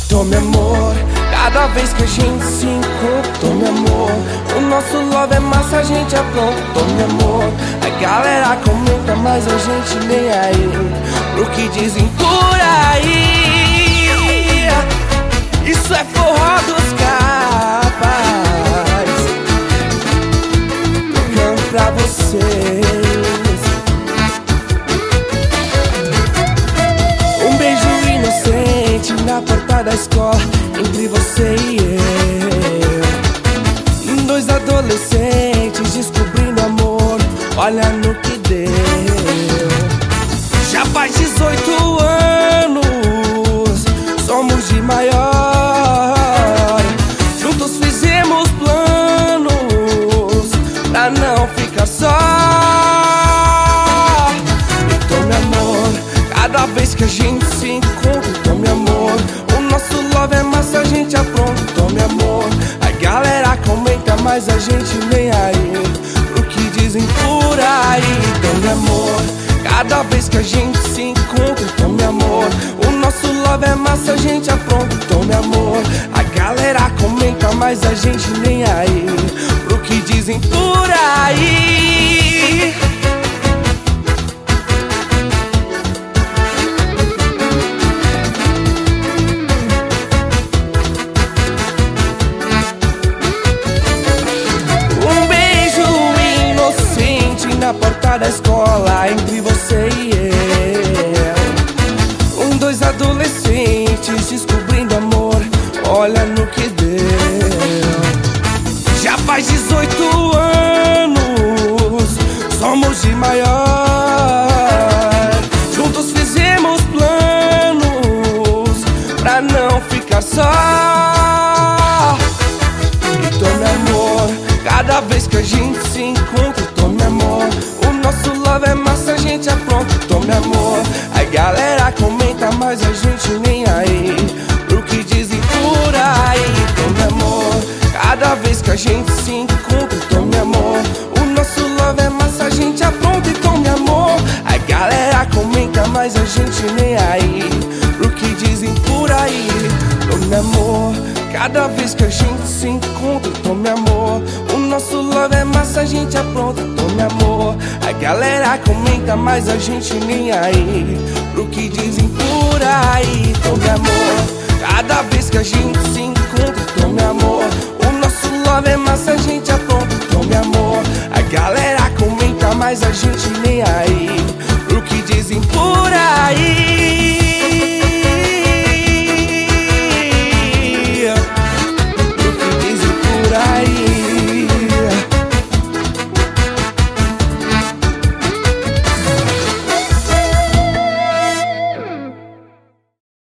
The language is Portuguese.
Tome amor, cada vez que a gente se encontra. Tome amor, o nosso love é massa, a gente apronta. Tome amor, a galera comenta, mas a gente nem aí pro que dizem por aí. Isso é forró dos capas, tocando pra vocês. Um beijo inocente na porta da escola, entre você e eu. Dois adolescentes descobrindo amor, olha no que deu. Já faz 18 anos, somos de maior. Juntos fizemos planos pra não ficar só. E tome amor, cada vez que a gente se encontra. Tome amor, o nosso love é massa, a gente apronta. Tome amor, a galera comenta, mas a gente nem aí pro que dizem por aí. Tome amor, cada vez que a gente se encontra. Tome amor, o nosso love é massa, a gente apronta. Tome amor, a galera comenta, mas a gente nem aí pro que dizem por aí. Na porta da escola, entre você e eu. Dois adolescentes descobrindo amor, olha no que deu. Já faz 18 anos, somos de maior. Juntos fizemos planos pra não ficar só. E tome amor, cada vez que a gente se encontra. Tome amor, o nosso love é massa, a gente apronta. Tome amor, a galera comenta, mas a gente nem aí pro que dizem por aí. Tome amor, cada vez que a gente se encontra. Tome amor, o nosso love é massa, a gente apronta. E tome amor, a galera comenta, mas a gente nem aí pro que dizem por aí. Tome amor, cada vez que a gente se encontra. Tome amor, o nosso love é massa, a gente apronta. Tome amor, a galera comenta, mas a gente nem aí pro que dizem por aí. Tome amor, cada vez que a gente se encontra. Tome amor, o nosso love é massa, a gente apronta. Tome amor, a galera comenta, mas a gente